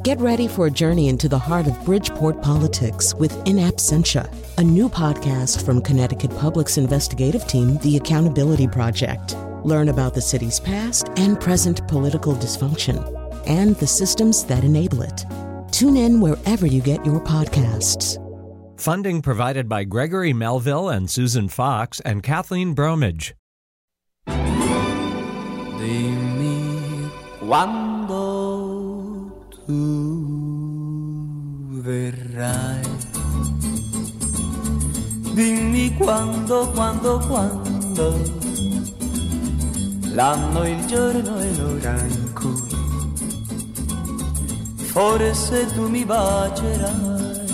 Get ready for a journey into the heart of Bridgeport politics with In Absentia, a new podcast from Connecticut Public's investigative team, The Accountability Project. Learn about the city's past and present political dysfunction and the systems that enable it. Tune in wherever you get your podcasts. Funding provided by Gregory Melville and Susan Fox and Kathleen Bromage. Dimmi quando tu verrai. Dimmi quando l'anno, il giorno e l'ora in cui forse tu mi bacerai.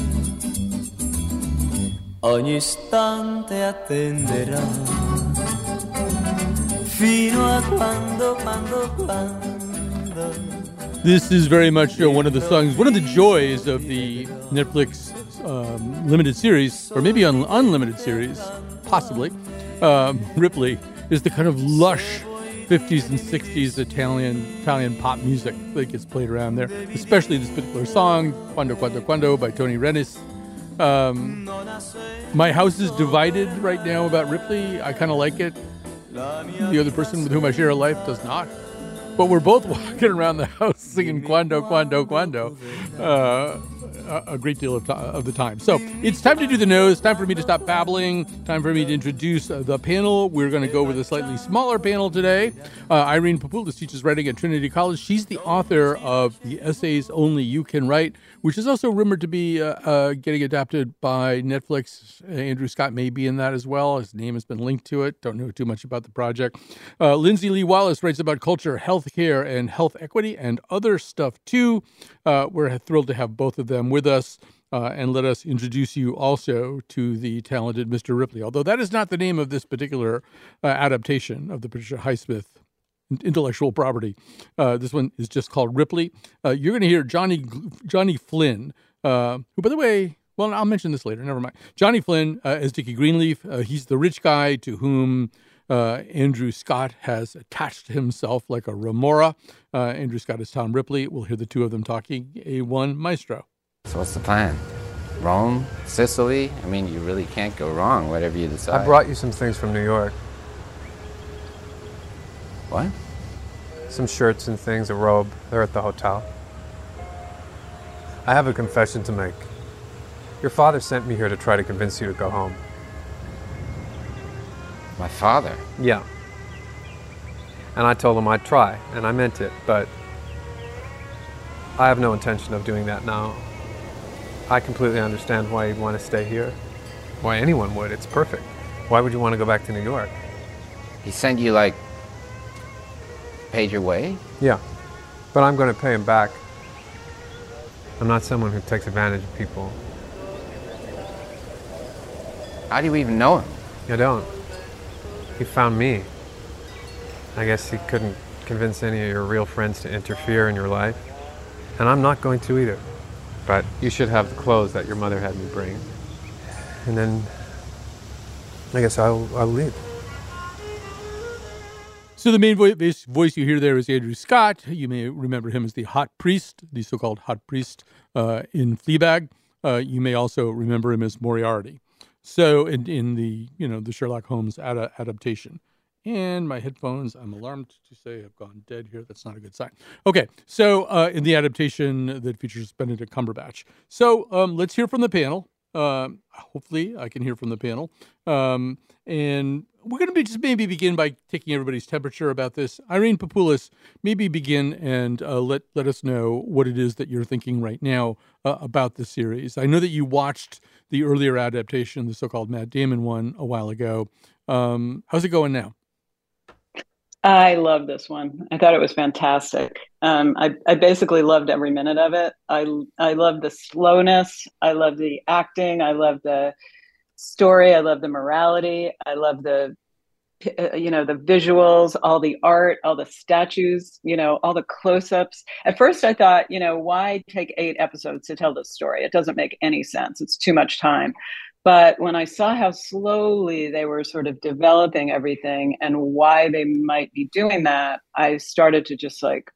Ogni istante attenderai fino a quando. This is very much one of the songs, one of the joys of the Netflix limited series, or maybe unlimited series, possibly, Ripley, is the kind of lush 50s and 60s Italian pop music that gets played around there, especially this particular song, Quando by Tony Renis. My house is divided right now about Ripley. I kind of like it. The other person with whom I share a life does not. But we're both walking around the house singing Quando a great deal of the time. So it's time to do the nose, time for me to stop babbling, time for me to introduce the panel. We're going to go with a slightly smaller panel today. Irene Papoulis teaches writing at Trinity College. She's the author of the essays Only You Can Write, which is also rumored to be getting adapted by Netflix. Andrew Scott may be in that as well. His name has been linked to it. Don't know too much about the project. Lindsay Lee Wallace writes about culture, healthcare, and health equity, and other stuff too. We're thrilled to have both of them with us, and let us introduce you also to the talented Mr. Ripley, although that is not the name of this particular adaptation of the Patricia Highsmith intellectual property. This one is just called Ripley. You're going to hear Johnny Flynn, who, by the way, well, I'll mention this later. Never mind. Johnny Flynn as Dickie Greenleaf. He's the rich guy to whom Andrew Scott has attached himself like a remora. Andrew Scott is Tom Ripley. We'll hear the two of them talking. A1 Maestro. So what's the plan? Rome? Sicily? I mean, you really can't go wrong, whatever you decide. I brought you some things from New York. What? Some shirts and things, a robe. They're at the hotel. I have a confession to make. Your father sent me here to try to convince you to go home. My father? Yeah. And I told him I'd try, and I meant it, but I have no intention of doing that now. I completely understand why you'd want to stay here. Why anyone would. It's perfect. Why would you want to go back to New York? He sent you, paid your way? Yeah. But I'm going to pay him back. I'm not someone who takes advantage of people. How do you even know him? I don't. He found me. I guess he couldn't convince any of your real friends to interfere in your life. And I'm not going to either. But you should have the clothes that your mother had me bring. And then I guess I'll leave. So the main voice you hear there is Andrew Scott. You may remember him as the hot priest, the so-called hot priest in Fleabag. You may also remember him as Moriarty. So in the the Sherlock Holmes adaptation. And my headphones, I'm alarmed to say, have gone dead here. That's not a good sign. Okay, so in the adaptation that features Benedict Cumberbatch. So let's hear from the panel. Hopefully I can hear from the panel. And we're going to just maybe begin by taking everybody's temperature about this. Irene Papoulis, maybe begin and let us know what it is that you're thinking right now about the series. I know that you watched the earlier adaptation, the so-called Matt Damon one, a while ago. How's it going now? I love this one. I thought it was fantastic. I basically loved every minute of it. I love the slowness. I love the acting. I love the story. I love the morality. I love the visuals, all the art, all the statues, all the close-ups. At first I thought, why take 8 episodes to tell this story? It doesn't make any sense. It's too much time. But when I saw how slowly they were sort of developing everything and why they might be doing that, I started to just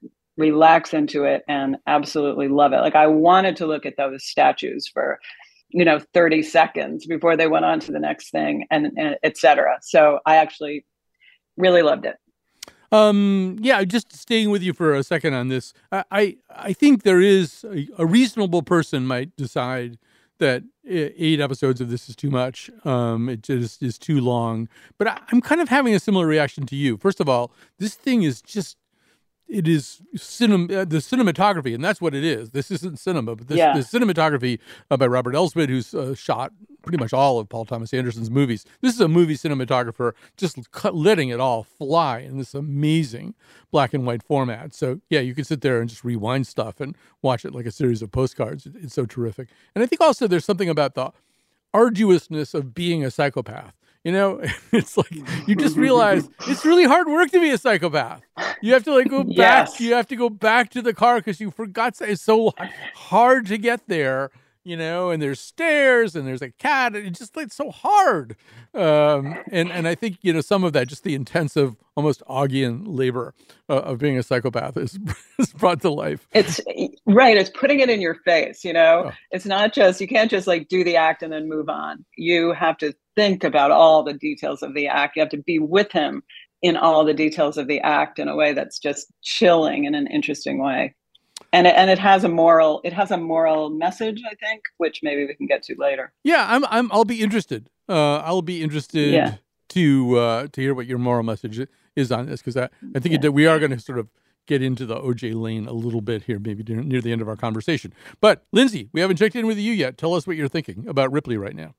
relax into it and absolutely love it. Like I wanted to look at those statues for 30 seconds before they went on to the next thing, and et cetera. So I actually really loved it. Yeah, just staying with you for a second on this. I think there is a reasonable person might decide that 8 episodes of this is too much. It just is too long. But I'm kind of having a similar reaction to you. First of all, this thing is just, it is the cinematography, and that's what it is. This isn't cinema, but the cinematography by Robert Elswit, who's shot pretty much all of Paul Thomas Anderson's movies. This is a movie cinematographer just letting it all fly in this amazing black and white format. So, yeah, you can sit there and just rewind stuff and watch it like a series of postcards. It's so terrific. And I think also there's something about the arduousness of being a psychopath. It's like you just realize it's really hard work to be a psychopath. You have to go back. Yes. You have to go back to the car because you forgot. It's so hard to get there, and there's stairs and there's a cat. It's just it's so hard. And I think, some of that, just the intensive, almost Augean labor of being a psychopath is brought to life. It's right. It's putting it in your face, It's not just, you can't just do the act and then move on. You have to think about all the details of the act. You have to be with him in all the details of the act in a way that's just chilling in an interesting way. And it has a moral message, I think, which maybe we can get to later. Yeah, I'll be interested. I'll be interested to hear what your moral message is on this, because I think we are going to sort of get into the OJ lane a little bit here, maybe near the end of our conversation. But Lindsay, we haven't checked in with you yet. Tell us what you're thinking about Ripley right now.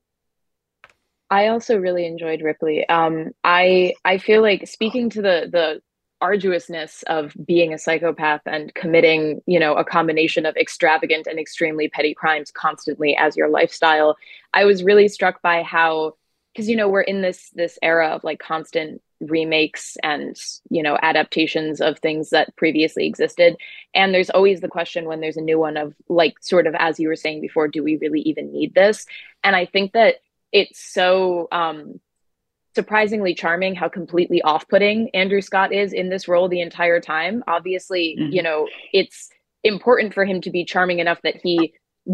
I also really enjoyed Ripley. I feel like, speaking to the arduousness of being a psychopath and committing, a combination of extravagant and extremely petty crimes constantly as your lifestyle, I was really struck by how, because, we're in this era of constant remakes and, adaptations of things that previously existed. And there's always the question when there's a new one of sort of, as you were saying before, do we really even need this? And I think that it's so surprisingly charming how completely off-putting Andrew Scott is in this role the entire time. Obviously, it's important for him to be charming enough that he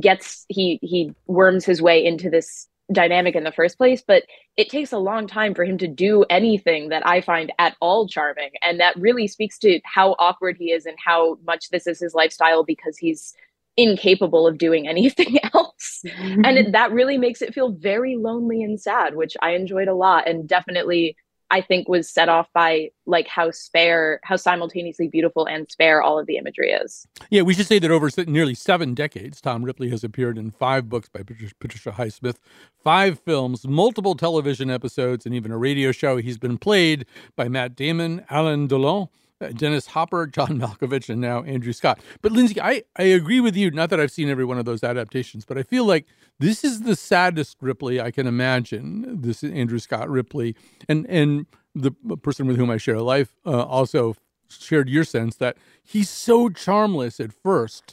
worms his way into this dynamic in the first place, but it takes a long time for him to do anything that I find at all charming. And that really speaks to how awkward he is and how much this is his lifestyle, because he's incapable of doing anything else. And that really makes it feel very lonely and sad, which I enjoyed a lot, and definitely I think was set off by how simultaneously beautiful and spare all of the imagery is. Yeah, we should say that over nearly 7 decades, Tom Ripley has appeared in 5 books by Patricia Highsmith, 5 films, multiple television episodes, and even a radio show. He's been played by Matt Damon, Alain Delon, Dennis Hopper, John Malkovich, and now Andrew Scott. But Lindsay, I agree with you, not that I've seen every one of those adaptations, but I feel like this is the saddest Ripley I can imagine, this Andrew Scott Ripley. And the person with whom I share a life also shared your sense that he's so charmless at first.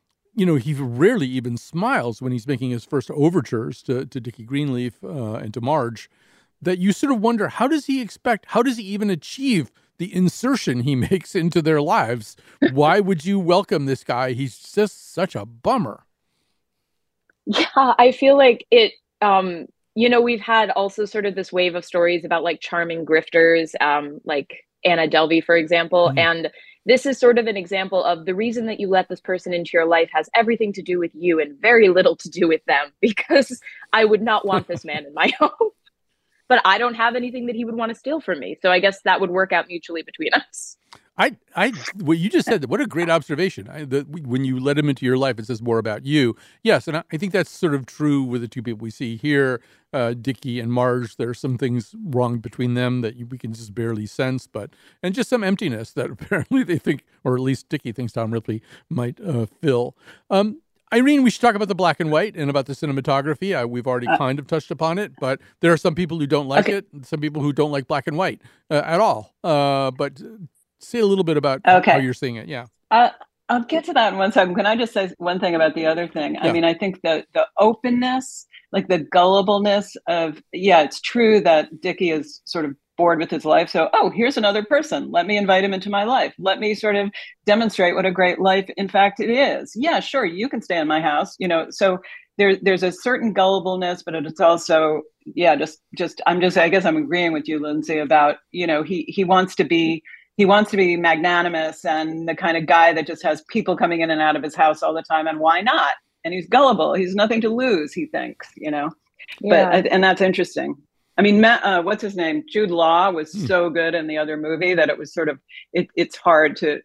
He rarely even smiles when he's making his first overtures to Dickie Greenleaf and to Marge, that you sort of wonder, how does he even achieve the insertion he makes into their lives? Why would you welcome this guy? He's just such a bummer. Yeah, I feel like it, we've had also sort of this wave of stories about charming grifters, like Anna Delvey, for example. Mm-hmm. And this is sort of an example of the reason that you let this person into your life has everything to do with you and very little to do with them, because I would not want this man in my home. But I don't have anything that he would want to steal from me. So I guess that would work out mutually between us. What you just said, what a great observation. When you let him into your life, it says more about you. Yes, and I think that's sort of true with the 2 people we see here, Dickie and Marge. There are some things wrong between them that we can just barely sense, and just some emptiness that apparently they think, or at least Dickie thinks Tom Ripley might fill. Irene, we should talk about the black and white and about the cinematography. We've already kind of touched upon it, but there are some people who don't like it, some people who don't like black and white at all. But say a little bit about how you're seeing it. Yeah. I'll get to that in 1 second. Can I just say one thing about the other thing? Yeah. I mean, I think the openness, the gullibleness of, it's true that Dickie is sort of bored with his life. So, oh, here's another person. Let me invite him into my life. Let me sort of demonstrate what a great life, in fact, it is. Yeah, sure, you can stay in my house. So there's a certain gullibleness, but it's also, yeah, I guess I'm agreeing with you, Lindsay, about, he wants to be magnanimous and the kind of guy that just has people coming in and out of his house all the time. And why not? And he's gullible. He's nothing to lose, he thinks, Yeah. And that's interesting. I mean, what's his name? Jude Law was so good in the other movie that it was sort of, it's hard to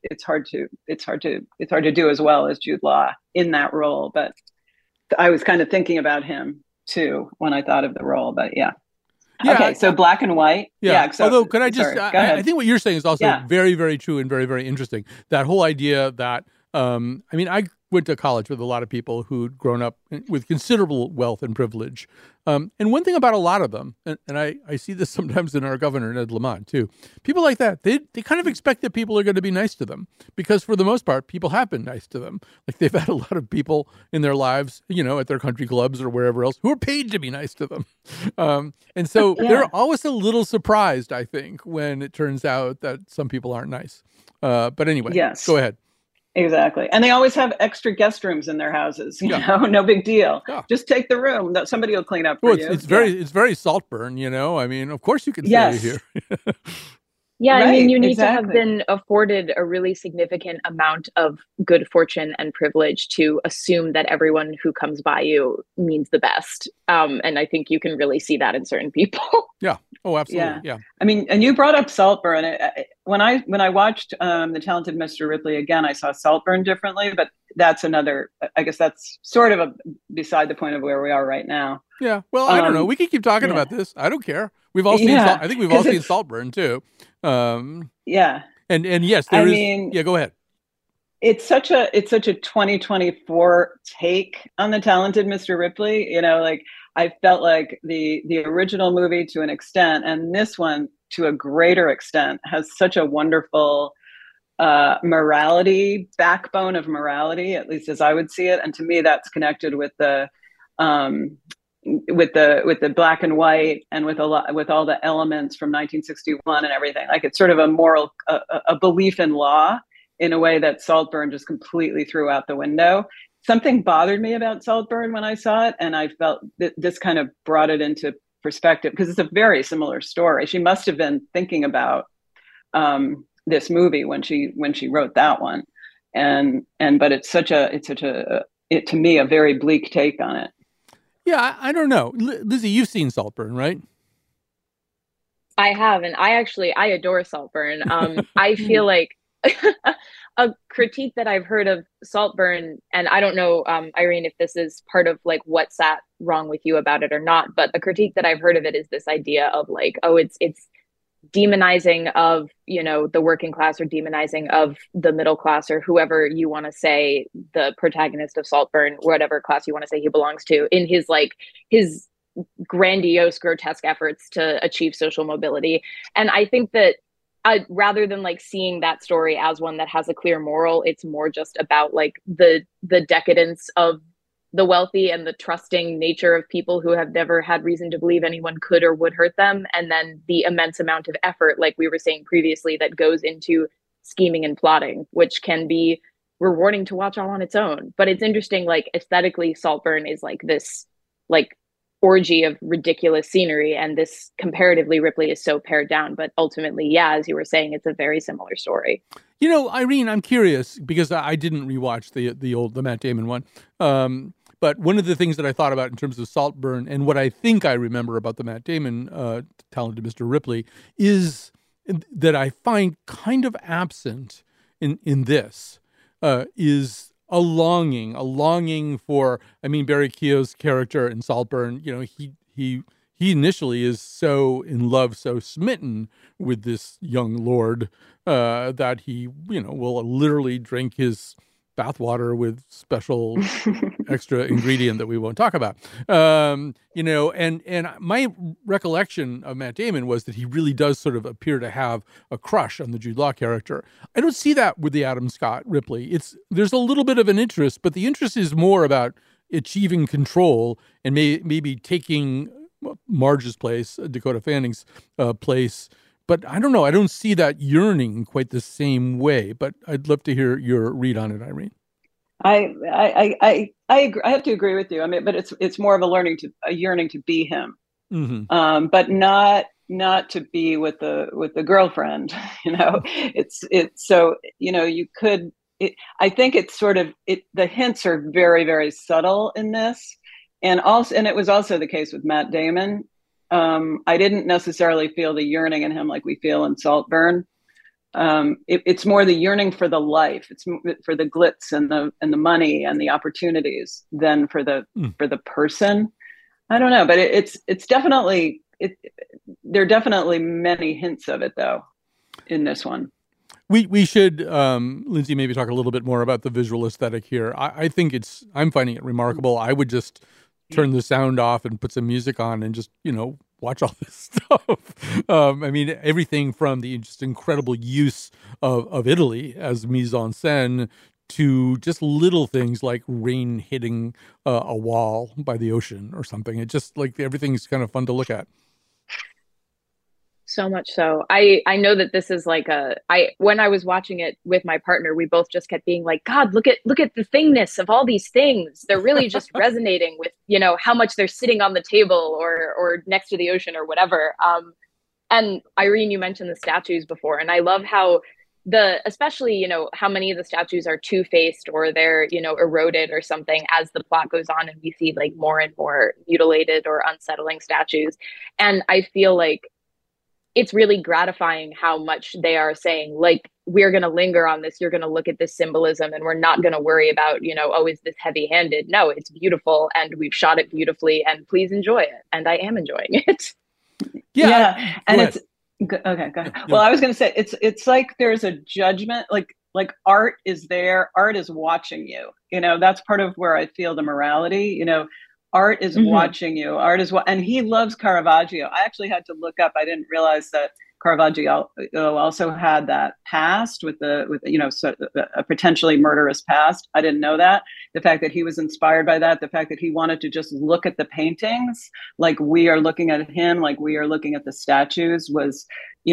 do as well as Jude Law in that role. But I was kind of thinking about him too when I thought of the role, but yeah. Okay, so black and white. Yeah. So, although, could I just? Sorry, go ahead. I think what you're saying is also very, very true and very, very interesting. That whole idea that, I went to college with a lot of people who'd grown up with considerable wealth and privilege. And one thing about a lot of them, and I see this sometimes in our governor, Ned Lamont, too, people like that, they kind of expect that people are going to be nice to them because for the most part, people have been nice to them. Like they've had a lot of people in their lives, at their country clubs or wherever else who are paid to be nice to them. And so they're always a little surprised, I think, when it turns out that some people aren't nice. But anyway, go ahead. Exactly. And they always have extra guest rooms in their houses, no big deal. Yeah. Just take the room that somebody will clean up for you. It's very Saltburn, I mean, of course you can stay here. Yeah, right, I mean, you need to have been afforded a really significant amount of good fortune and privilege to assume that everyone who comes by you means the best. And I think you can really see that in certain people. Yeah. Oh, absolutely. Yeah. I mean, and you brought up Saltburn. When I watched The Talented Mr. Ripley again, I saw Saltburn differently, but that's I guess that's sort of beside the point of where we are right now. Yeah. Well, I don't know. We can keep talking about this. I don't care. We've all seen. I think we've all seen Saltburn too. And yes, there is. Go ahead. It's such a 2024 take on The Talented Mr. Ripley. I felt like the original movie to an extent, and this one to a greater extent, has such a wonderful morality, backbone of morality, at least as I would see it. And to me, that's connected with the black and white and with all the elements from 1961 and everything. Like it's sort of a moral, a belief in law in a way that Saltburn just completely threw out the window. Something bothered me about Saltburn when I saw it, and I felt that this kind of brought it into perspective because it's a very similar story. She must have been thinking about this movie when she wrote that one, but it's to me a very bleak take on it. Yeah, I don't know. Lizzie, you've seen Saltburn, right? I have, and I adore Saltburn. I feel like a critique that I've heard of Saltburn, and I don't know, Irene, if this is part of like what sat wrong with you about it or not, but a critique that I've heard of it is this idea of like, oh, it's demonizing of, the working class or demonizing of the middle class or whoever you want to say the protagonist of Saltburn, whatever class you want to say he belongs to, in his grandiose, grotesque efforts to achieve social mobility. And I think that rather than like seeing that story as one that has a clear moral, it's more just about like the decadence of the wealthy and the trusting nature of people who have never had reason to believe anyone could or would hurt them. And then the immense amount of effort, like we were saying previously, that goes into scheming and plotting, which can be rewarding to watch all on its own. But it's interesting, like aesthetically, Saltburn is like this like orgy of ridiculous scenery, and this comparatively Ripley is so pared down. But ultimately, as you were saying, it's a very similar story. Irene, I'm curious because I didn't rewatch the Matt Damon one. But one of the things that I thought about in terms of Saltburn and what I think I remember about the Matt Damon Talented Mr. Ripley is that I find kind of absent in this is a longing for, Barry Keogh's character in Saltburn, he initially is so in love, so smitten with this young lord that he, will literally drink his bathwater with special extra ingredient that we won't talk about. And my recollection of Matt Damon was that he really does sort of appear to have a crush on the Jude Law character. I don't see that with the Adam Scott Ripley. There's a little bit of an interest, but the interest is more about achieving control and maybe taking Marge's place, Dakota Fanning's place. But I don't know. I don't see that yearning quite the same way. But I'd love to hear your read on it, Irene. I agree. I have to agree with you. I mean, but it's more of a yearning to be him, but not to be with the girlfriend. It's so you could. I think it's sort of the hints are very, very subtle in this, and it was also the case with Matt Damon. I didn't necessarily feel the yearning in him like we feel in Saltburn. It's more the yearning for the life. It's for the glitz and the money and the opportunities than for the person. I don't know, but it's definitely there are definitely many hints of it though in this one. We should, Lindsay, maybe talk a little bit more about the visual aesthetic here. I think I'm finding it remarkable. I would just turn the sound off and put some music on and just, watch all this stuff. I mean, everything from the just incredible use of Italy as mise en scène to just little things like rain hitting a wall by the ocean or something. It just like everything's kind of fun to look at. So much so. I know that this is like when I was watching it with my partner, we both just kept being like, God, look at the thingness of all these things. They're really just resonating with, how much they're sitting on the table or next to the ocean or whatever. And Irene, you mentioned the statues before, and I love how especially, how many of the statues are two-faced or they're, eroded or something as the plot goes on and we see like more and more mutilated or unsettling statues. And I feel like it's really gratifying how much they are saying, like, we're going to linger on this. You're going to look at this symbolism and we're not going to worry about, is this heavy handed? No, it's beautiful. And we've shot it beautifully and please enjoy it. And I am enjoying it. Yeah. And it's okay. Go ahead. Well, I was going to say, it's like, there's a judgment, like art is there. Art is watching you, that's part of where I feel the morality, art is watching you. And he loves Caravaggio. I actually had to look up. I didn't realize that Caravaggio also had that past with a potentially murderous past. I didn't know that. The fact that he was inspired by that, the fact that he wanted to just look at the paintings like we are looking at him, like we are looking at the statues was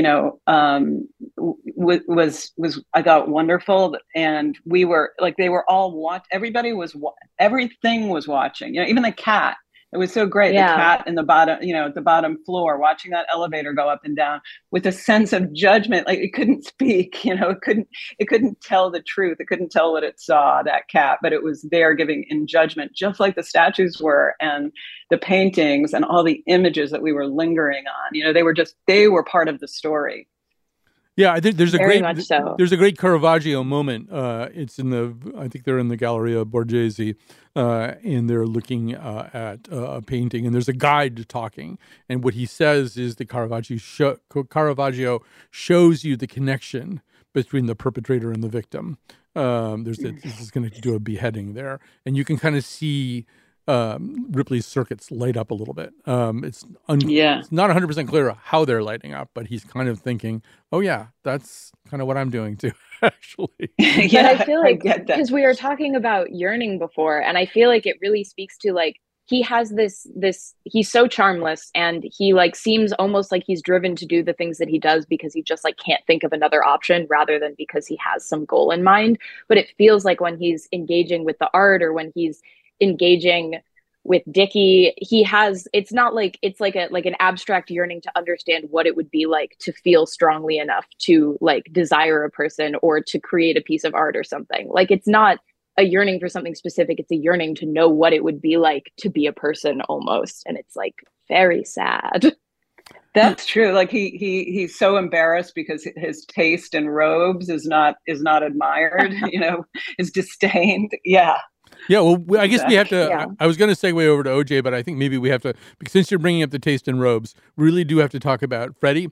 I thought wonderful. And we were like, they were all everything was watching, even the cat. It was so great. Yeah. The cat in the bottom, at the bottom floor, watching that elevator go up and down with a sense of judgment. Like it couldn't speak, it couldn't tell the truth. It couldn't tell what it saw, that cat, but it was there giving in judgment, just like the statues were and the paintings and all the images that we were lingering on. They were part of the story. Yeah, I think there's so. There's a great Caravaggio moment. It's I think they're in the Galleria Borghese, and they're looking at a painting, and there's a guide talking, and what he says is that Caravaggio shows you the connection between the perpetrator and the victim. This is going to do a beheading there, and you can kind of see Ripley's circuits light up a little bit. It's not 100% clear how they're lighting up, but he's kind of thinking, oh yeah, that's kind of what I'm doing too, actually. But I feel like, because we were talking about yearning before, and I feel like it really speaks to like, he has this, he's so charmless and he like seems almost like he's driven to do the things that he does because he just like can't think of another option rather than because he has some goal in mind. But it feels like when he's engaging with the art or when he's engaging with Dickie, it's not like it's like an abstract yearning to understand what it would be like to feel strongly enough to like desire a person or to create a piece of art or something. Like it's not a yearning for something specific, it's a yearning to know what it would be like to be a person almost, and it's like very sad. That's true. Like he's so embarrassed because his taste in robes is not admired, is disdained. Yeah. Yeah, well, I guess we have to, yeah. I was going to segue over to OJ, but I think maybe we have to, since you're bringing up the taste in robes, we really do have to talk about Freddie.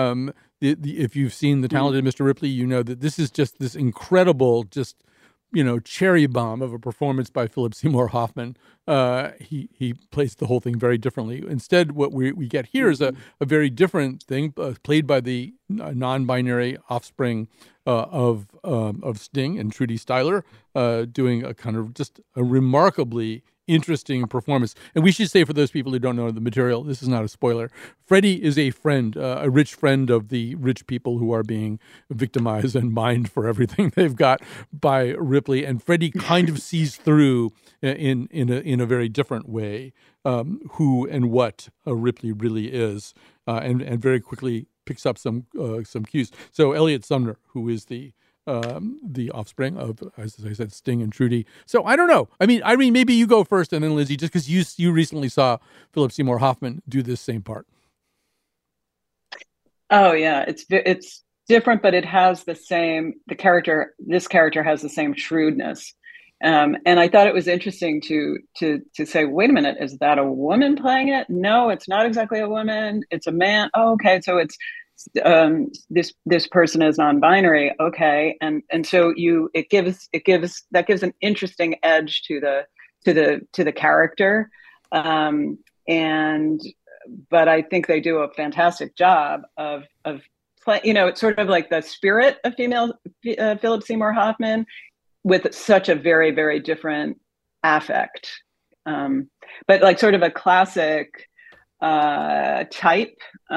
If you've seen The Talented Mr. Ripley, you know that this is just this incredible, cherry bomb of a performance by Philip Seymour Hoffman. He plays the whole thing very differently. Instead, what we get here is a very different thing, played by the non-binary offspring of Sting and Trudy Styler doing a kind of just a remarkably interesting performance. And we should say, for those people who don't know the material, this is not a spoiler. Freddie is a friend, a rich friend of the rich people who are being victimized and mined for everything they've got by Ripley. And Freddie kind of sees through in a very different way who and what Ripley really is, and very quickly picks up some cues. So Elliot Sumner, who is the offspring of, as I said, Sting and Trudy. So I don't know. I mean, Irene, maybe you go first, and then Lindsay, just because you recently saw Philip Seymour Hoffman do this same part. Oh yeah, it's different, but it has the same. This character has the same shrewdness, and I thought it was interesting to say, wait a minute, is that a woman playing it? No, it's not exactly a woman. It's a man. Oh, okay, so it's. This person is non-binary, okay, and so it gives an interesting edge to the character, but I think they do a fantastic job of play. It's sort of like the spirit of female Philip Seymour Hoffman with such a very, very different affect, but like sort of a classic type.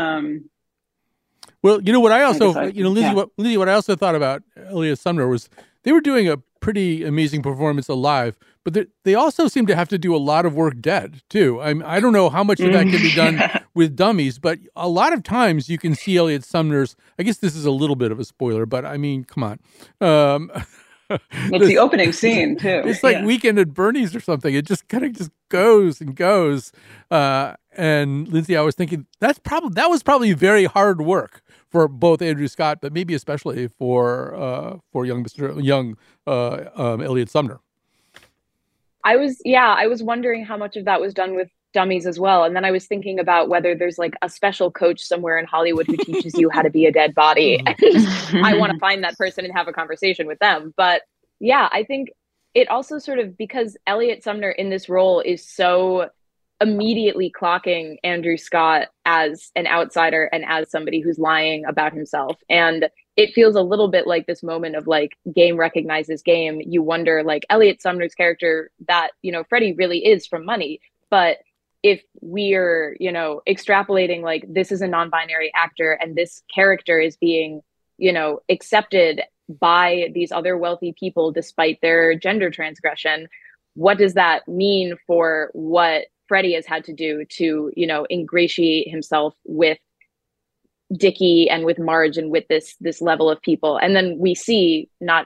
Well, what I also, Lindsay, what I also thought about Elliot Sumner was they were doing a pretty amazing performance alive, but they also seem to have to do a lot of work dead, too. I don't know how much of that can be done with dummies, but a lot of times you can see Elliot Sumner's, I guess this is a little bit of a spoiler, but I mean, come on. It's the opening scene, too. It's like Weekend at Bernie's or something. It just kind of just goes and goes. And Lindsay, I was thinking that was probably very hard work for both Andrew Scott, but maybe especially for young Elliot Sumner. I was wondering how much of that was done with dummies as well. And then I was thinking about whether there's like a special coach somewhere in Hollywood who teaches you how to be a dead body. I want to find that person and have a conversation with them. But yeah, I think it also sort of, because Elliot Sumner in this role is so immediately clocking Andrew Scott as an outsider and as somebody who's lying about himself. And it feels a little bit like this moment of like game recognizes game. You wonder, like, Elliot Sumner's character, that, Freddie really is from Money. But if we're, extrapolating, like, this is a non-binary actor and this character is being, accepted by these other wealthy people despite their gender transgression, what does that mean for what Freddie has had to do to, ingratiate himself with Dickie and with Marge and with this level of people? And then we see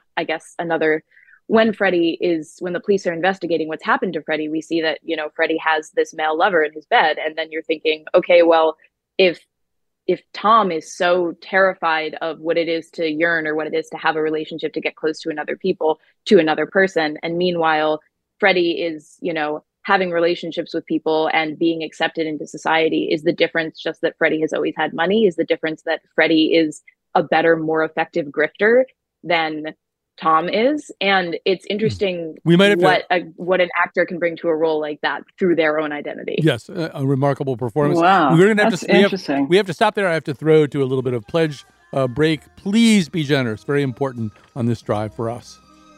when the police are investigating what's happened to Freddie, we see that, Freddie has this male lover in his bed. And then you're thinking, okay, well, if Tom is so terrified of what it is to yearn or what it is to have a relationship, to get close to another person, and meanwhile, Freddie is, having relationships with people and being accepted into society, is the difference just that Freddie has always had money? Is the difference that Freddie is a better, more effective grifter than Tom is? And it's interesting what an actor can bring to a role like that through their own identity. Yes, a remarkable performance. Wow, interesting. We have to stop there. I have to throw to a little bit of pledge break. Please be generous. Very important on this drive for us.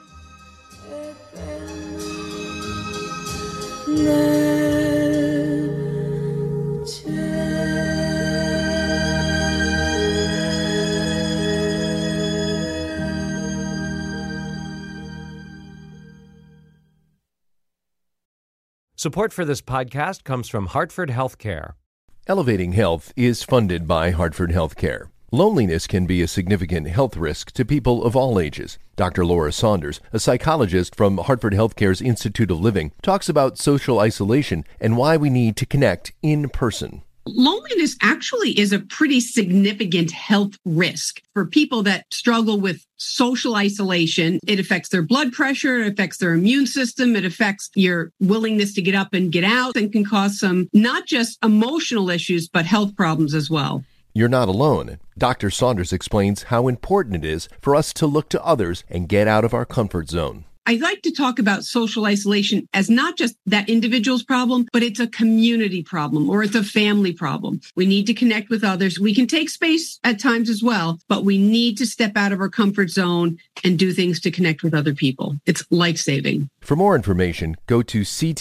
Support for this podcast comes from Hartford Healthcare. Elevating Health is funded by Hartford Healthcare. Loneliness can be a significant health risk to people of all ages. Dr. Laura Saunders, a psychologist from Hartford Healthcare's Institute of Living, talks about social isolation and why we need to connect in person. Loneliness actually is a pretty significant health risk for people that struggle with social isolation. It affects their blood pressure, it affects their immune system, it affects your willingness to get up and get out, and can cause some not just emotional issues, but health problems as well. You're not alone. Dr. Saunders explains how important it is for us to look to others and get out of our comfort zone. I like to talk about social isolation as not just that individual's problem, but it's a community problem or it's a family problem. We need to connect with others. We can take space at times as well, but we need to step out of our comfort zone and do things to connect with other people. It's life-saving. For more information, go to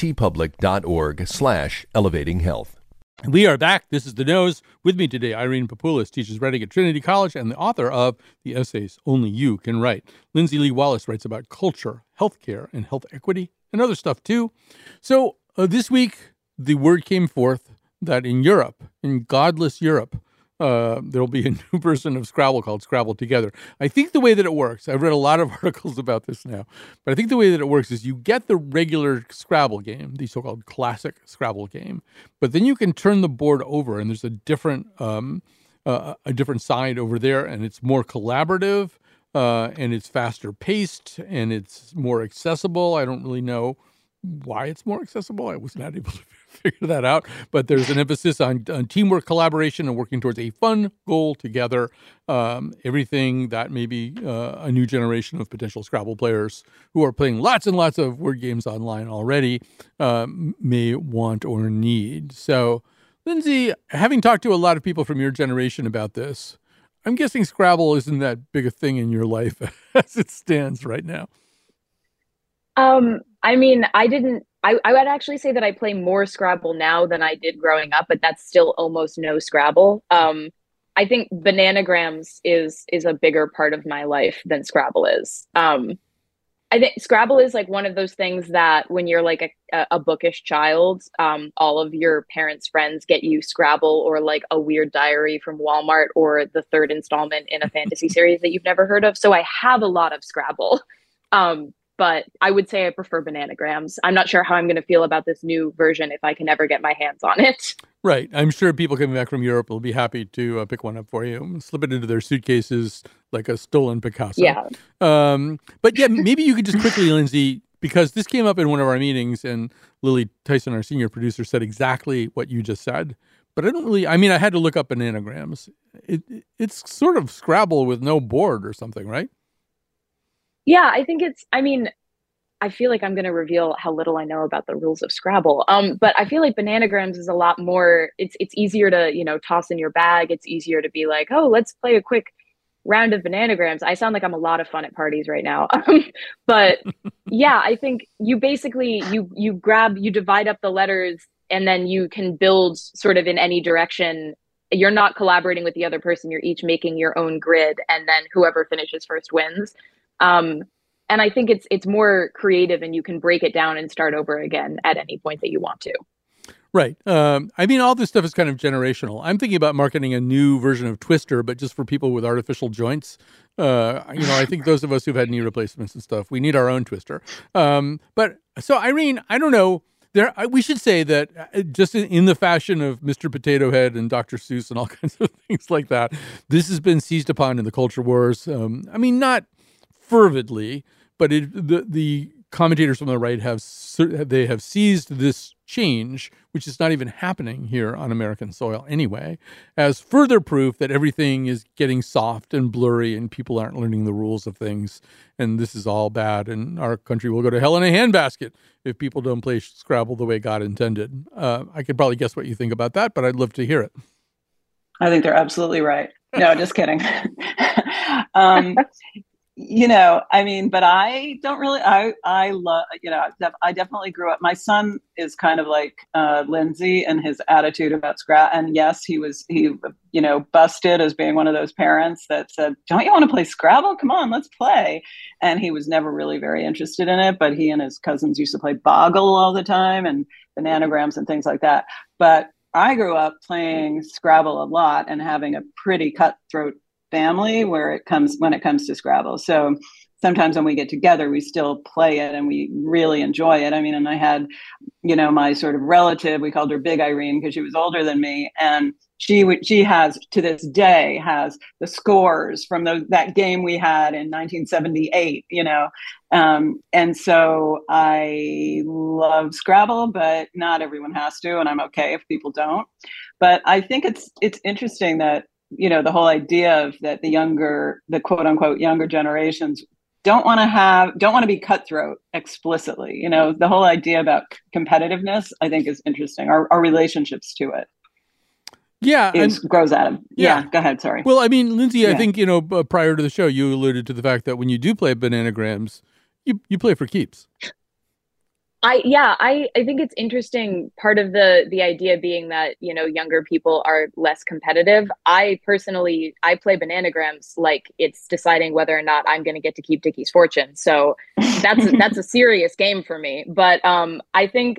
ctpublic.org/elevatinghealth. We are back. This is The Nose. With me today, Irene Papoulis teaches writing at Trinity College and the author of the essays Only You Can Write. Lindsay Lee Wallace writes about culture, healthcare, and health equity, and other stuff too. So this week, the word came forth that in Europe, in godless Europe, there'll be a new version of Scrabble called Scrabble Together. I think the way that it works, I've read a lot of articles about this now, but I think the way that it works is you get the regular Scrabble game, the so-called classic Scrabble game, but then you can turn the board over and there's a different side over there, and it's more collaborative, and it's faster paced, and it's more accessible. I don't really know why it's more accessible. I was not able to figure that out, but there's an emphasis on teamwork, collaboration, and working towards a fun goal together. Everything that maybe a new generation of potential Scrabble players who are playing lots and lots of word games online already may want or need. So, Lindsay, having talked to a lot of people from your generation about this, I'm guessing Scrabble isn't that big a thing in your life as it stands right now. I mean, I would actually say that I play more Scrabble now than I did growing up, but that's still almost no Scrabble. I think Bananagrams is a bigger part of my life than Scrabble is. I think Scrabble is like one of those things that when you're like a bookish child, all of your parents' friends get you Scrabble or like a weird diary from Walmart or the third installment in a fantasy series that you've never heard of. So I have a lot of Scrabble. But I would say I prefer Bananagrams. I'm not sure how I'm going to feel about this new version if I can ever get my hands on it. Right. I'm sure people coming back from Europe will be happy to pick one up for you, slip it into their suitcases like a stolen Picasso. Yeah. But yeah, maybe you could just quickly, Lindsay, because this came up in one of our meetings and Lily Tyson, our senior producer, said exactly what you just said. But I had to look up Bananagrams. It's sort of Scrabble with no board or something, right? Yeah, I feel like I'm going to reveal how little I know about the rules of Scrabble. But I feel like Bananagrams is a lot more, it's easier to, toss in your bag. It's easier to be like, oh, let's play a quick round of Bananagrams. I sound like I'm a lot of fun at parties right now. But yeah, I think you basically, you divide up the letters and then you can build sort of in any direction. You're not collaborating with the other person. You're each making your own grid, and then whoever finishes first wins. And I think it's more creative, and you can break it down and start over again at any point that you want to. Right. All this stuff is kind of generational. I'm thinking about marketing a new version of Twister, but just for people with artificial joints. I think those of us who've had knee replacements and stuff, we need our own Twister. But so Irene, I don't know. We should say that just in the fashion of Mr. Potato Head and Dr. Seuss and all kinds of things like that, this has been seized upon in the culture wars. Not fervidly, but the commentators from the right have seized this change, which is not even happening here on American soil anyway, as further proof that everything is getting soft and blurry and people aren't learning the rules of things, and this is all bad, and our country will go to hell in a handbasket if people don't play Scrabble the way God intended. I could probably guess what you think about that, but I'd love to hear it. I think they're absolutely right. No, just kidding. But I don't really, I love, I definitely grew up. My son is kind of like Lindsay and his attitude about Scrabble. And yes, he busted as being one of those parents that said, don't you want to play Scrabble? Come on, let's play. And he was never really very interested in it, but he and his cousins used to play Boggle all the time and Bananagrams and things like that. But I grew up playing Scrabble a lot and having a pretty cutthroat family when it comes to Scrabble. So sometimes when we get together, we still play it and we really enjoy it. And I had, my sort of relative, we called her Big Irene because she was older than me. And she has, to this day, has the scores from that game we had in 1978, and so I love Scrabble, but not everyone has to, and I'm okay if people don't. But I think it's interesting that, the whole idea of that the quote unquote younger generations don't want to be cutthroat explicitly. You know, the whole idea about competitiveness, I think, is interesting. Our relationships to it. Yeah. Grows out of. Yeah. Go ahead. Sorry. Well, I mean, Lindsay, I think, prior to the show, you alluded to the fact that when you do play Bananagrams, you play for keeps. I think it's interesting. Part of the idea being that, younger people are less competitive. I personally play Bananagrams like it's deciding whether or not I'm going to get to keep Dickie's fortune. So that's a serious game for me. But I think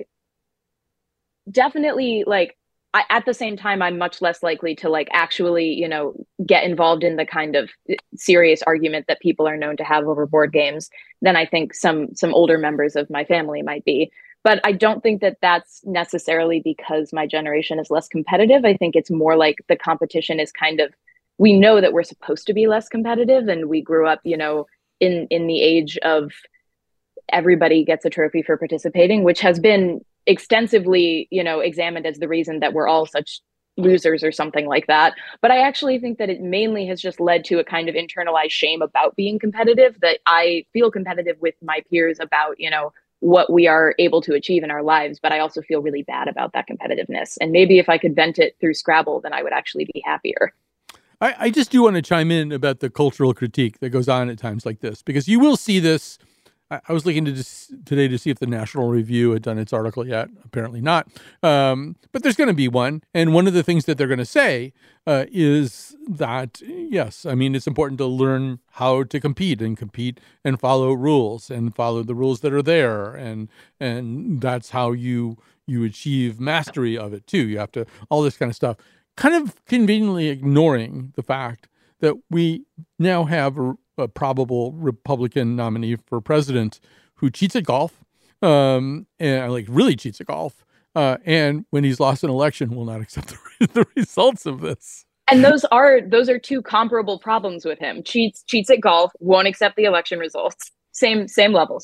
definitely, like, at the same time, I'm much less likely to, like, actually, get involved in the kind of serious argument that people are known to have over board games than I think some older members of my family might be. But I don't think that that's necessarily because my generation is less competitive. I think it's more like the competition is kind of, we know that we're supposed to be less competitive, and we grew up, in the age of everybody gets a trophy for participating, which has been extensively, examined as the reason that we're all such losers or something like that. But I actually think that it mainly has just led to a kind of internalized shame about being competitive, that I feel competitive with my peers about, what we are able to achieve in our lives. But I also feel really bad about that competitiveness. And maybe if I could vent it through Scrabble, then I would actually be happier. I just do want to chime in about the cultural critique that goes on at times like this, because you will see this. I was looking today to see if the National Review had done its article yet. Apparently not. But there's going to be one. And one of the things that they're going to say is that, yes, I mean, it's important to learn how to compete and follow rules and follow the rules that are there. And that's how you achieve mastery of it, too. You have to, all this kind of stuff, kind of conveniently ignoring the fact that we now have a probable Republican nominee for president who cheats at golf, and like really cheats at golf, and when he's lost an election, will not accept the results of this. And those are two comparable problems with him. Cheats at golf, won't accept the election results. Same level.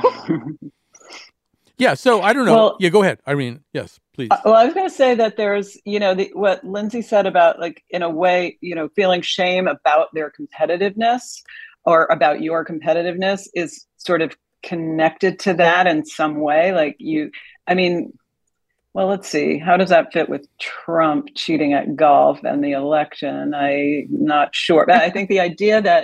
Yeah. So I don't know. Well, yeah, go ahead, Irene. Yes, please. Well, I was going to say that there's, what Lindsay said about, like, in a way, feeling shame about their competitiveness or about your competitiveness is sort of connected to that in some way. Like well, let's see. How does that fit with Trump cheating at golf and the election? I'm not sure. But I think the idea that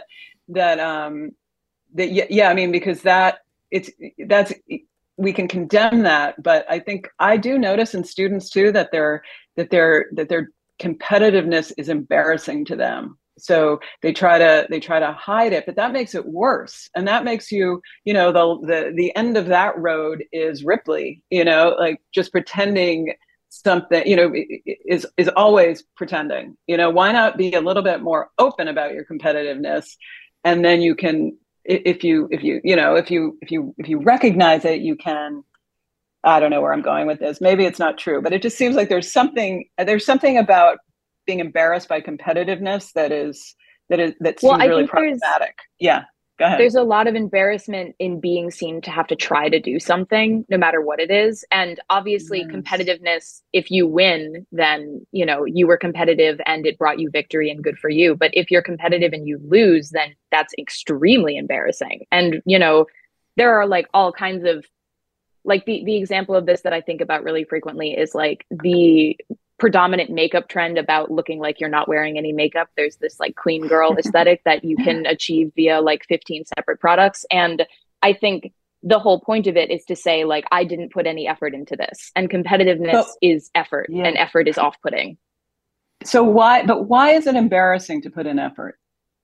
because that's we can condemn that, but I think I do notice in students too that their competitiveness is embarrassing to them. So they try to hide it, but that makes it worse. And that makes you, the end of that road is Ripley, like just pretending something, is always pretending. Why not be a little bit more open about your competitiveness? And then you can, if you recognize it, you can, I don't know where I'm going with this. Maybe it's not true, but it just seems like there's something about being embarrassed by competitiveness that seems really problematic. Yeah. Go ahead. There's a lot of embarrassment in being seen to have to try to do something, no matter what it is. And obviously competitiveness, if you win, then, you were competitive and it brought you victory and good for you. But if you're competitive and you lose, then that's extremely embarrassing. And, there are like all kinds of, like the example of this that I think about really frequently is like the predominant makeup trend about looking like you're not wearing any makeup. There's this like clean girl aesthetic that you can achieve via like 15 separate products. And I think the whole point of it is to say, like, I didn't put any effort into this, and competitiveness is effort, and effort is off-putting. So why is it embarrassing to put in effort?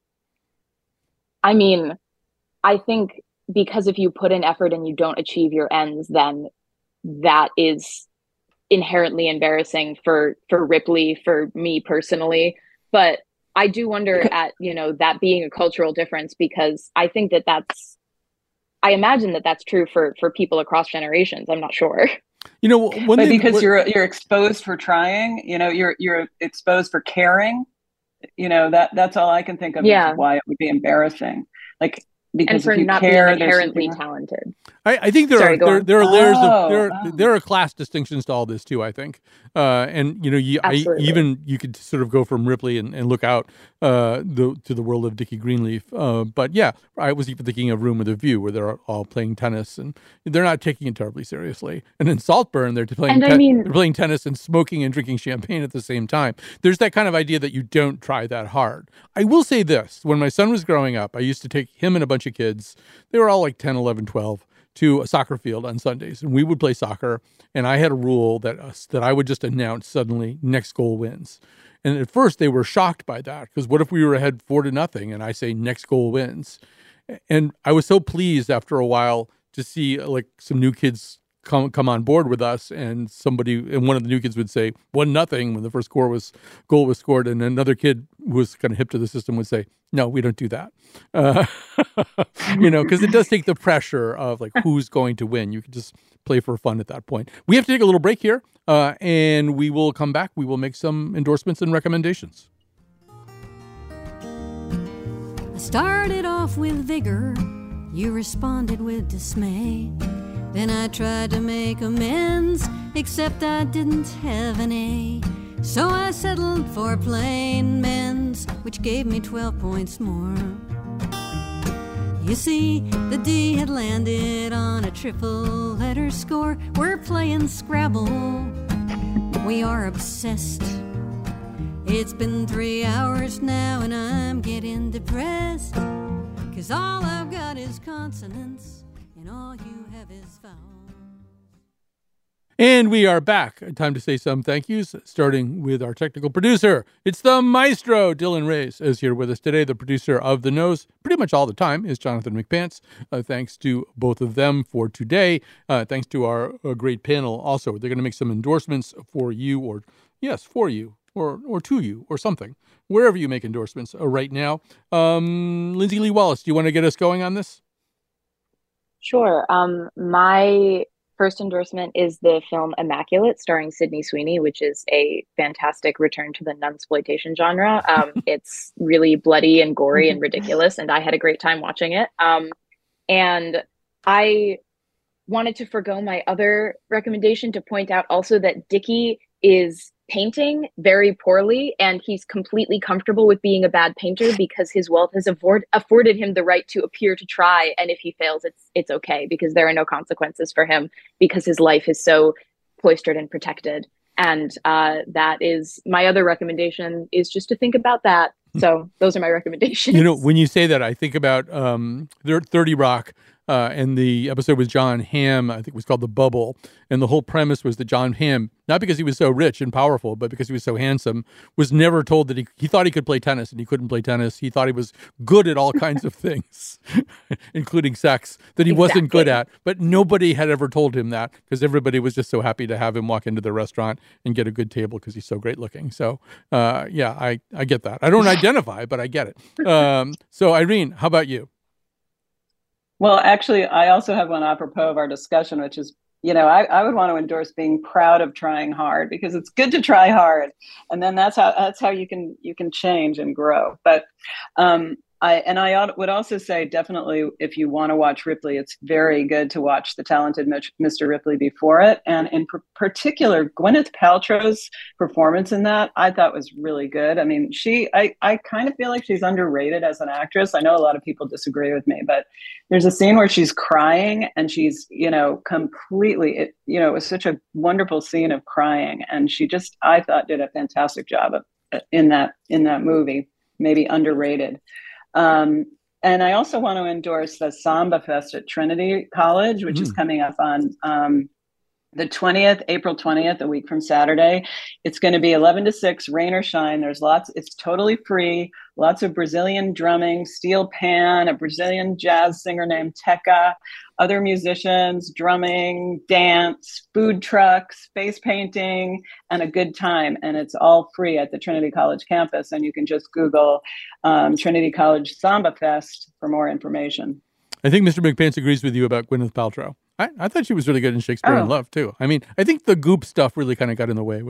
I mean, I think because if you put in effort and you don't achieve your ends, then that is inherently embarrassing for Ripley, for me personally. But I do wonder at, that being a cultural difference, because I think I imagine that that's true for people across generations. I'm not sure. Because you're exposed for trying, you're exposed for caring, that's all I can think of. Is why it would be embarrassing. Like, because and for if you not care, being there's inherently something- talented. I think there Sorry, go are on. layers Oh, of there are class distinctions to all this too. I think, and Absolutely. you could sort of go from Ripley and look out to the world of Dickie Greenleaf. But yeah, I was even thinking of Room with a View, where they're all playing tennis and they're not taking it terribly seriously. And in Saltburn, they're playing they're playing tennis and smoking and drinking champagne at the same time. There's that kind of idea that you don't try that hard. I will say this: when my son was growing up, I used to take him and a bunch of kids. They were all like 10, 11, 12. To a soccer field on Sundays, and we would play soccer. And I had a rule that I would just announce suddenly, next goal wins. And at first they were shocked by that, because what if we were ahead 4-0 and I say next goal wins? And I was so pleased after a while to see like some new kids come on board with us, and one of the new kids would say 1-0 when the first goal was scored, and another kid who was kind of hip to the system would say, no, we don't do that. Because it does take the pressure of like who's going to win. You can just play for fun at that point. We have to take a little break here, and we will come back. We will make some endorsements and recommendations. I started off with vigor. You responded with dismay. Then I tried to make amends, except I didn't have an A. So I settled for plain men's, which gave me 12 points more. You see, the D had landed on a triple letter score. We're playing Scrabble. We are obsessed. It's been 3 hours now and I'm getting depressed. 'Cause all I've got is consonants and all you have is vowels. And we are back. Time to say some thank yous, starting with our technical producer. It's the maestro. Dylan Reyes is here with us today. The producer of The Nose, pretty much all the time, is Jonathan McPants. Thanks to both of them for today. Thanks to our great panel also. They're going to make some endorsements for you, or to you, or something, wherever you make endorsements right now. Lindsay Lee Wallace, do you want to get us going on this? Sure. My first endorsement is the film Immaculate, starring Sydney Sweeney, which is a fantastic return to the nunsploitation genre. It's really bloody and gory and ridiculous, and I had a great time watching it. And I wanted to forgo my other recommendation to point out also that Dickie is painting very poorly, and he's completely comfortable with being a bad painter because his wealth has afforded him the right to appear to try, and if he fails, it's okay because there are no consequences for him because his life is so cloistered and protected. And that is my other recommendation, is just to think about that. So those are my recommendations. When you say that, I think about 30 Rock. And the episode with John Hamm, I think it was called The Bubble. And the whole premise was that John Hamm, not because he was so rich and powerful, but because he was so handsome, was never told that he thought he could play tennis and he couldn't play tennis. He thought he was good at all kinds of things, including sex, that he wasn't good at. But nobody had ever told him that because everybody was just so happy to have him walk into the restaurant and get a good table because he's so great looking. So, I get that. I don't identify, but I get it. So, Irene, how about you? Well, actually, I also have one apropos of our discussion, which is, I would want to endorse being proud of trying hard, because it's good to try hard, and then that's how you can change and grow. But I would also say, definitely, if you want to watch Ripley, it's very good to watch The Talented Mr. Ripley before it. And in particular, Gwyneth Paltrow's performance in that, I thought was really good. I mean, I kind of feel like she's underrated as an actress. I know a lot of people disagree with me, but there's a scene where she's crying and she's, completely, it was such a wonderful scene of crying. And she just, I thought, did a fantastic job in that movie, maybe underrated. And I also want to endorse the Samba Fest at Trinity College, which is coming up on the 20th, April 20th, a week from Saturday. It's going to be 11 to 6, rain or shine. It's totally free. Lots of Brazilian drumming, steel pan, a Brazilian jazz singer named Teca, other musicians, drumming, dance, food trucks, face painting, and a good time. And it's all free at the Trinity College campus. And you can just Google Trinity College Samba Fest for more information. I think Mr. McPants agrees with you about Gwyneth Paltrow. I thought she was really good in Shakespeare in Love, too. I mean, I think the goop stuff really kind of got in the way with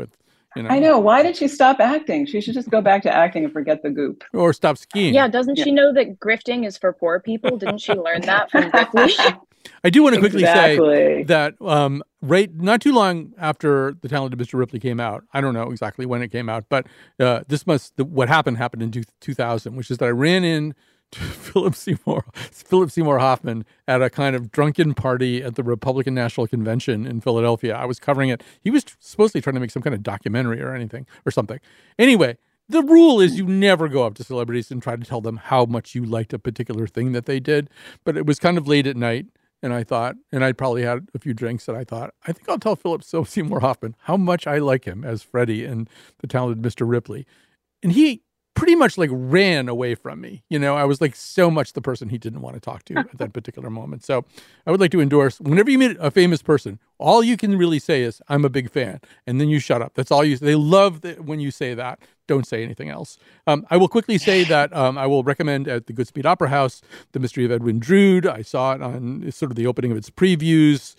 You know? I know. Why did she stop acting? She should just go back to acting and forget the goop. Or stop skiing. Yeah, doesn't she know that grifting is for poor people? Didn't she learn that from Ripley? I do want to quickly say Exactly. that not too long after The Talented Mr. Ripley came out, I don't know exactly when it came out, but what happened in 2000, which is that I ran in to Philip Seymour Hoffman at a kind of drunken party at the Republican National Convention in Philadelphia. I was covering it. He was supposedly trying to make some kind of documentary or something. Anyway, the rule is you never go up to celebrities and try to tell them how much you liked a particular thing that they did. But it was kind of late at night, and I thought, and I'd probably had a few drinks, and I thought, I think I'll tell Philip Seymour Hoffman how much I like him as Freddie in The Talented Mr. Ripley. And he pretty much like ran away from me. You know, I was like so much the person he didn't want to talk to at that particular moment. So I would like to endorse, whenever you meet a famous person, all you can really say is, I'm a big fan. And then you shut up. That's all they love when you say that. Don't say anything else. I will quickly say that I will recommend at the Goodspeed Opera House, The Mystery of Edwin Drood. I saw it on sort of the opening of its previews.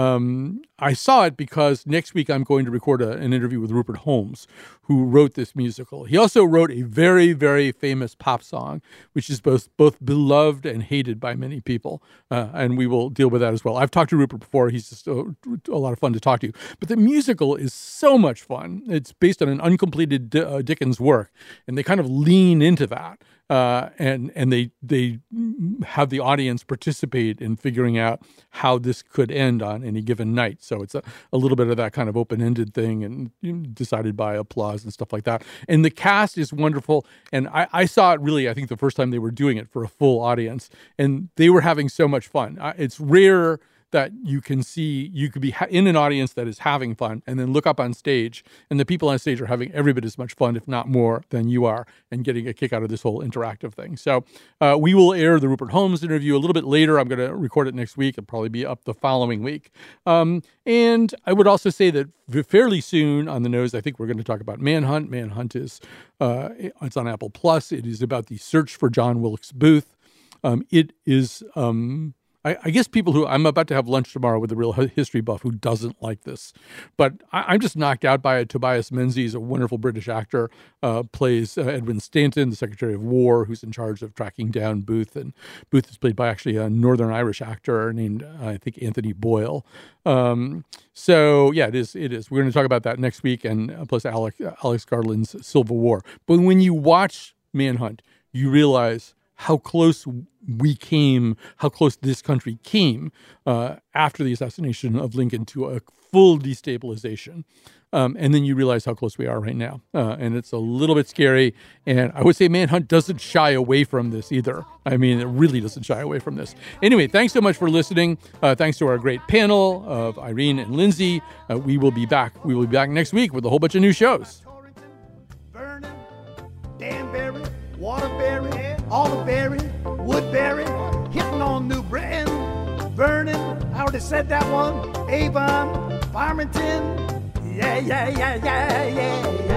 I saw it because next week I'm going to record an interview with Rupert Holmes, who wrote this musical. He also wrote a very, very famous pop song, which is both beloved and hated by many people. And we will deal with that as well. I've talked to Rupert before. He's just a lot of fun to talk to. But the musical is so much fun. It's based on an uncompleted Dickens work, and they kind of lean into that. And they have the audience participate in figuring out how this could end on any given night. So it's a little bit of that kind of open-ended thing and decided by applause and stuff like that. And the cast is wonderful. And I saw it really, I think, the first time they were doing it for a full audience, and they were having so much fun. It's rare that you could be in an audience that is having fun and then look up on stage and the people on stage are having every bit as much fun, if not more, than you are, and getting a kick out of this whole interactive thing. So we will air the Rupert Holmes interview a little bit later. I'm going to record it next week. It'll probably be up the following week. And I would also say that fairly soon on the nose, I think we're going to talk about Manhunt. Manhunt is, it's on Apple Plus. It is about the search for John Wilkes Booth. It is, I guess I'm about to have lunch tomorrow with a real history buff who doesn't like this, but I'm just knocked out by it. Tobias Menzies, a wonderful British actor, plays Edwin Stanton, the Secretary of War, who's in charge of tracking down Booth. And Booth is played by actually a Northern Irish actor named, I think, Anthony Boyle. So yeah, it is. We're going to talk about that next week, and plus Alex Garland's Civil War. But when you watch Manhunt, you realize how close this country came after the assassination of Lincoln to a full destabilization. And then you realize how close we are right now. And it's a little bit scary. And I would say Manhunt doesn't shy away from this either. I mean, it really doesn't shy away from this. Anyway, thanks so much for listening. Thanks to our great panel of Irene and Lindsay. We will be back. We will be back next week with a whole bunch of new shows. Vernon, Danbury, Waterbury, Alderberry, Woodbury, hitting on New Britain, Vernon, I already said that one, Avon, Farmington, yeah.